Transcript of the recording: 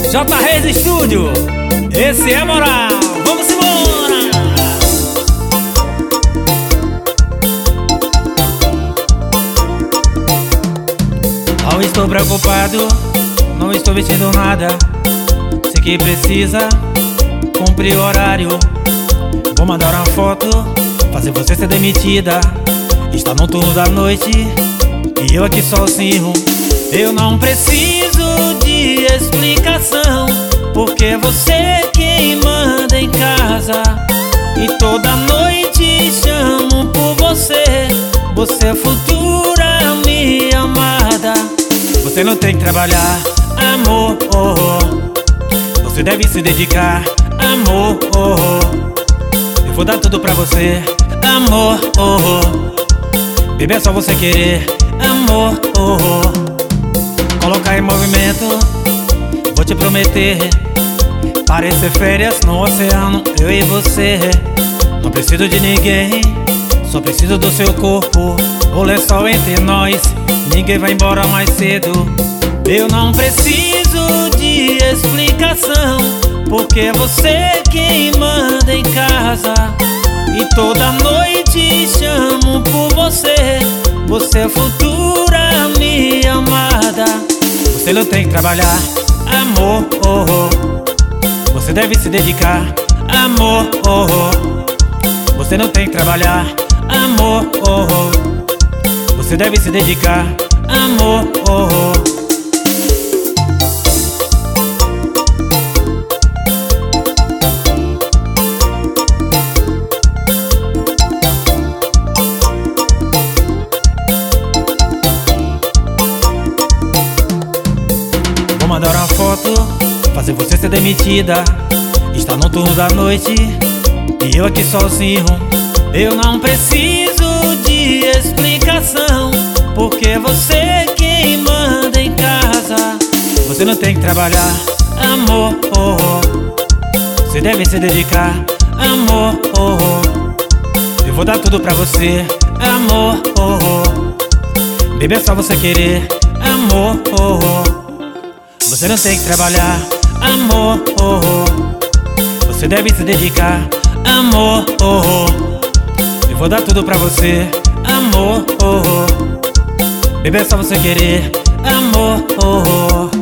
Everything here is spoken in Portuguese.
J Reis Studio, esse é moral, vamos embora! Não estou preocupado, não estou vestindo nada. Sei que precisa cumprir o horário. Vou mandar uma foto, fazer você ser demitida. Está no turno da noite e eu aqui sozinho. Eu não preciso de explicação, porque você é quem manda em casa. E toda noite chamo por você. Você é futura minha amada. Você não tem que trabalhar, amor, oh, oh. Você deve se dedicar, amor, oh, oh. Eu vou dar tudo pra você, amor, oh, oh. Bebê, é só você querer, amor, oh, oh. Colocar em movimento, vou te prometer. Parecer férias no oceano, eu e você. Não preciso de ninguém, só preciso do seu corpo. O lençol entre nós, ninguém vai embora mais cedo. Eu não preciso de explicação, porque você é quem manda em casa. E toda noite chamo por você. Você é futura minha amada. Você não tem que trabalhar, amor, oh, oh. Você deve se dedicar, amor, oh, oh. Você não tem que trabalhar, amor, oh, oh. Você deve se dedicar, amor, oh, oh. Vou mandar uma foto, fazer você ser demitida. Está no turno da noite e eu aqui sozinho. Eu não preciso de explicação, porque você é quem manda em casa. Você não tem que trabalhar, amor, oh, oh. Você deve se dedicar, amor, oh, oh. Eu vou dar tudo pra você, amor, oh, oh. Bebê, é só você querer, amor, oh, oh. Você não tem que trabalhar, amor, oh, oh. Você deve se dedicar, amor, oh, oh. Eu vou dar tudo pra você, amor, oh, oh. Bebê, é só você querer, amor, oh, oh.